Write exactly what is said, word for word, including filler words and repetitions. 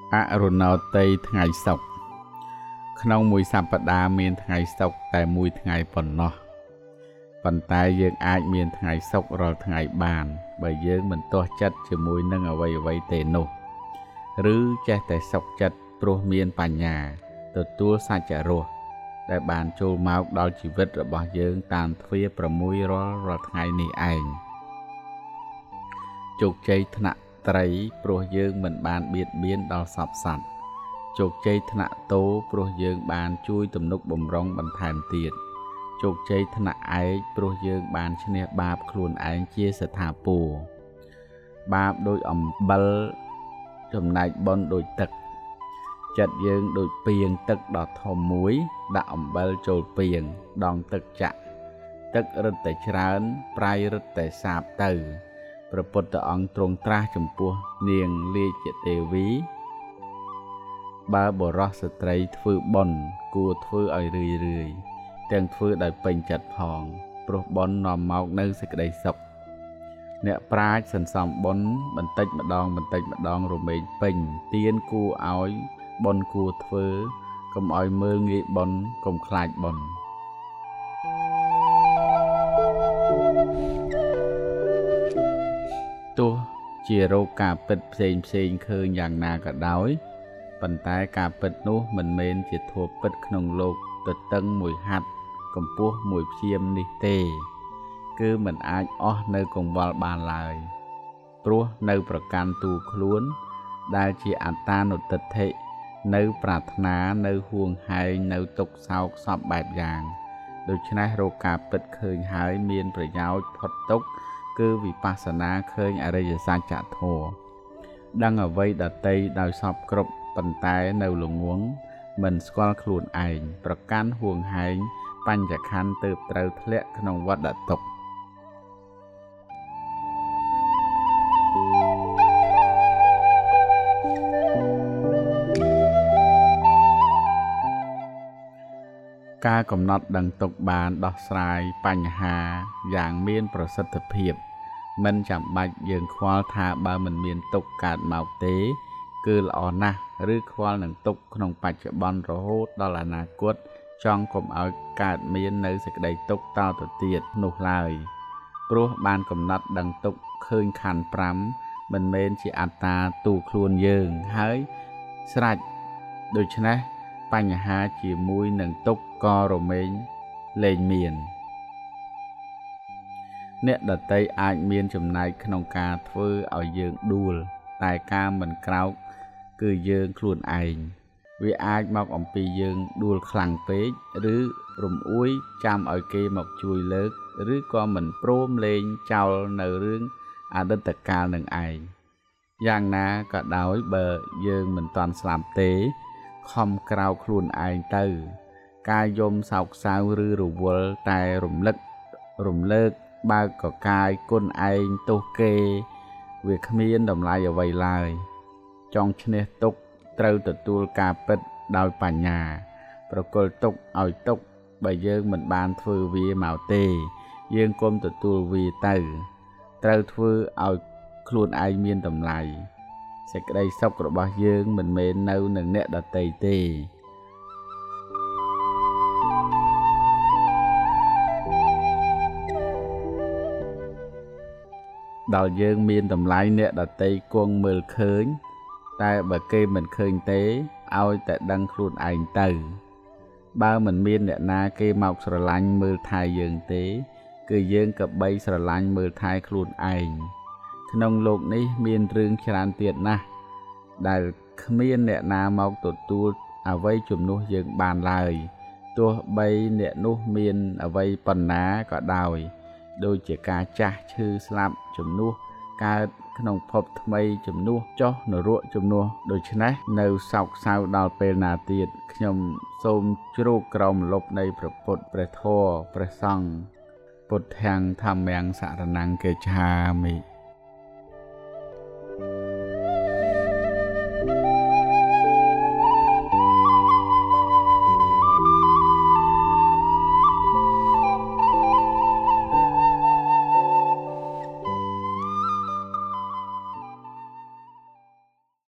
អរុណោទ័យថ្ងៃសុក្រក្នុងមួយសប្តាហ៍មានថ្ងៃសុក្រតែមួយថ្ងៃប៉ុណ្ណោះប៉ុន្តែយើងអាចមានថ្ងៃសុក្ររាល់ថ្ងៃបានបើយើងមិនទាស់ចិត្តជាមួយនឹងអ្វីអ្វីទេនោះឬចេះតែសុខចិត្តព្រោះមានបញ្ញាទទួលសច្ចរៈដែលបានចូលមកដល់ជីវិតរបស់យើងតាមទ្វារប្រាំមួយរាល់រាល់ថ្ងៃនេះឯងជោគជ័យថ្នាក់ត្រីព្រោះយើងមិនបានបៀតបៀនដល់សពសត្វជោគជ័យថ្នាក់តោព្រោះយើងបានជួយទំនុកបំរុងបន្ថែមទៀតជោគជ័យថ្នាក់ឯកព្រោះយើងបានឈ្នះបាបខ្លួនឯងជាស្ថាពរបាបដូចអំបិលចំណែកបុណ្យដូចទឹកចិត្តយើងដូចពាងទឹកដ៏ធំមួយដាក់អំបិលចូលពាងដងទឹកចាក់ទឹករឹតតែច្រើនប្រៃរឹតតែសាបទៅព្រះពុទ្ធអង្គទ្រង់ត្រាស់ចំពោះនាងលាជទេវីបើបរោះស្ត្រីធ្វើបុណ្យគួរធ្វើឲ្យរឿយរឿយទាំងធ្វើដោយពេញចិត្តផងព្រោះបុណ្យនាំមកនៅសេចក្តីសុខអ្នកប្រាជ្ញសន្សំបុណ្យបន្តិចម្ដងបន្តិចម្ដងរមែងពេញទានគួរឲ្យបុណ្យគួរធ្វើកុំឲ្យមើលងាយបុណ្យកុំខ្លាចបុណ្យទោះជារោគការពិតផ្សេងផ្សេងឃើញយ៉ាងណាក៏ដោយប៉ុន្តែការពិតនោះមិនមែនជាធម៌ពិតក្នុងលោកទទឹងមួយហាត់កម្ពស់មួយព្យាមនេះទេគឺមិនអាចអស់នៅកង្វល់បានឡើយព្រោះនៅប្រកាន់ទូខ្លួនដែលជាអត្តានុទិដ្ឋិនៅប្រាថ្នានៅហួងហែងនៅទុកសោកសពបែបយ៉ាងដូច្នេះរោគការពិតឃើញហើយមានប្រយោជន៍ផុតទុក្ខគឺវិបស្សនាឃើញអរិយសច្ចធម៌ដឹងអ្វីដតីដោយសពគ្រប់ប៉ុន្តែនៅល្ងងមិនស្គាល់ខ្លួនឯងប្រកាន់ហួងហែងបញ្ចខណ្ឌទើបត្រូវធ្លាក់ក្នុងវដ្តទុក្ខការកំណត់ដឹងទុកបានដោះស្រាយបញ្ហាយ៉ាងមានប្រសិទ្ធភាពមិនចាំបាច់យើងខ្វល់ថាបើមិនមានទុកកើតមកទេគឺល្អណាស់ឬខ្វល់នឹងទុកក្នុងបច្ចុប្បន្នរហូតដល់អនាគតចង់កុំឲ្យកើតមាននៅសេចក្តីទុកតទៅទៀតនោះឡើយព្រោះបានកំណត់ដឹងទុកឃើញខណ្ឌប្រាំមិនមែនជាអត្តាទូខ្លួនយើងហើយស្រេចដូច្នេះបញ្ហាជាមួយនឹងទុក្ខក៏រមែងលែងមានអ្នកដតីអាចមានចំណែកក្នុងការធ្វើឲ្យយើងដួលតែការមិនក្រោកគឺយើងខ្លួនឯងវាអាចមកអំពីយើងដួលខ្លាំងពេកឬរំអួយចាំឲ្យគេមកជួយលើកឬក៏មិនព្រមលេងចោលនៅរឿងអតីតកាលនឹងឯងយ៉ាងណាក៏ដោយបើយើងមិនតាន់ស្លាប់ទេខំក្រោកខ្លួនឯងទៅការយំសោកសៅឬរវល់តែរំលឹករំលើកបើកកកាយគុណឯងទោសគេវាគ្មានតម្លៃអ្វីឡើយចង់ឈ្នះទុក្ខត្រូវទទួលការពិតដោយបញ្ញាប្រគល់ទុក្ខឲ្យទុក្ខបើយើងមិនបានធ្វើវាមកទេយើងគុំទទួលវាទៅត្រូវធ្វើឲ្យខ្លួនឯងមានតម្លៃសេចក្តីសុខរបស់យើងមិនមែននៅនឹងអ្នកដទៃទេដល់យើងមានតម្លៃអ្នកដទៃគង់មើលឃើញតែបើគេមិនឃើញទេឲ្យតែដឹងខ្លួនឯងទៅបើមិនមានអ្នកណាគេមកស្រឡាញ់មើលថែយើងទេគឺយើងក៏បីស្រឡាញ់មើលថែខ្លួនឯងក្នុងโลกនេះមានរឿងច្រើនទៀតណាស់ដែលគ្មានអ្នកណាមកទទួលអ្វីជំនួសយើងបានឡើយទោះបីអ្នកនោះមានអ្វីប៉ុណ្ណាក៏ដោយដូចជាការចាស់ឈឺស្លាប់ជំនួសកើតក្នុងភពថ្មីជំនួសចុះនរកជំនួសដូច្នេះនៅសោកសៅដល់ពេលណាទៀតខ្ញុំសូមជ្រោកក្រោមលប់នៃព្រះពុទ្ធព្រះធម៌ព្រះសង្ឃពុទ្ធាំងធម្មាំងសរណង្ឃកិច្ឆាមិ